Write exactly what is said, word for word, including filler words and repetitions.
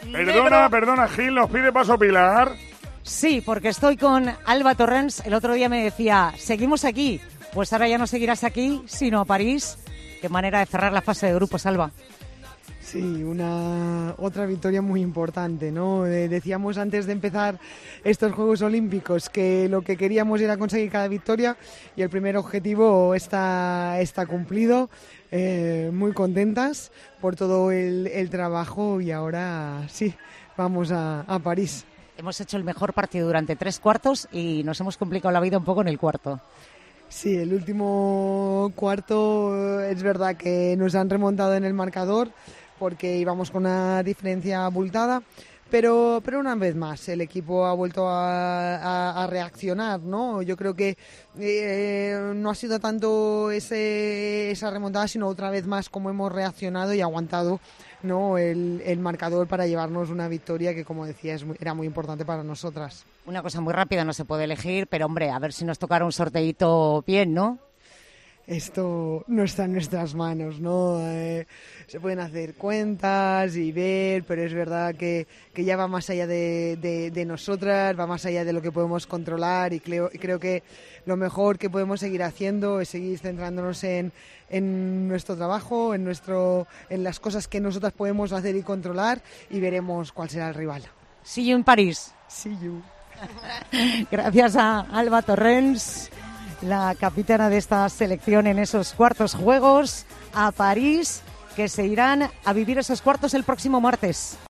Perdona, perdona, Gil, nos pide paso Pilar. Sí, porque estoy con Alba Torrens. El otro día me decía, seguimos aquí. Pues ahora ya no seguirás aquí, sino a París. Qué manera de cerrar la fase de grupos, Alba. Sí, una otra victoria muy importante, ¿no? Eh, decíamos antes de empezar estos Juegos Olímpicos que lo que queríamos era conseguir cada victoria y el primer objetivo está, está cumplido. Eh, muy contentas por todo el, el trabajo y ahora sí, vamos a, a París. Hemos hecho el mejor partido durante tres cuartos y nos hemos complicado la vida un poco en el cuarto. Sí, el último cuarto es verdad que nos han remontado en el marcador porque íbamos con una diferencia abultada, pero, pero una vez más el equipo ha vuelto a, a, a reaccionar, ¿no? Yo creo que eh, no ha sido tanto ese, esa remontada, sino otra vez más cómo hemos reaccionado y aguantado, ¿no? el, el marcador para llevarnos una victoria que, como decía, es muy, era muy importante para nosotras. Una cosa muy rápida, no se puede elegir, pero hombre, a ver si nos tocara un sorteíto bien, ¿no? Esto no está en nuestras manos, ¿no? Eh, se pueden hacer cuentas y ver, pero es verdad que, que ya va más allá de, de, de nosotras, va más allá de lo que podemos controlar y creo, y creo que lo mejor que podemos seguir haciendo es seguir centrándonos en, en nuestro trabajo, en, nuestro, en las cosas que nosotras podemos hacer y controlar y veremos cuál será el rival. See you en París. See you. Gracias a Alba Torrens, la capitana de esta selección en esos cuartos juegos, a París, que se irán a vivir esos cuartos el próximo martes.